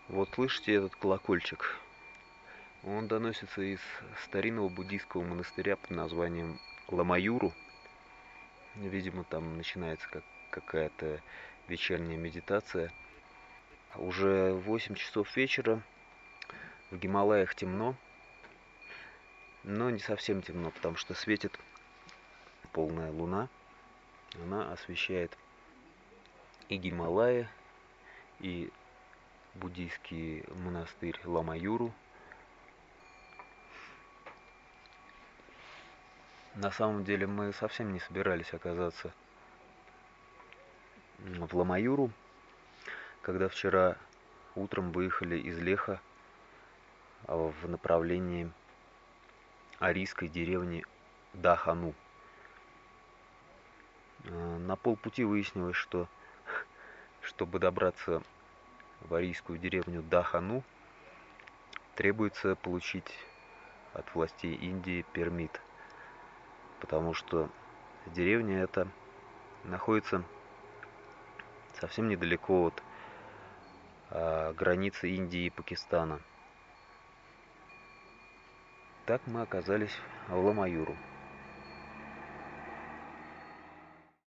Вот слышите этот колокольчик? Он доносится из старинного буддийского монастыря под названием Ламаюру. Видимо, там начинается какая-то вечерняя медитация. Уже 8 часов вечера, в Гималаях темно, но не совсем темно, потому что светит полная луна. Она освещает и Гималаи, и буддийский монастырь Ламаюру. На самом деле мы совсем не собирались оказаться в Ламаюру, когда вчера утром выехали из Леха в направлении арийской деревни Дахану. На полпути выяснилось, что чтобы добраться в арийскую деревню Дахану, требуется получить от властей Индии пермит, потому что деревня эта находится совсем недалеко от границы Индии и Пакистана. Так мы оказались в Ламаюру.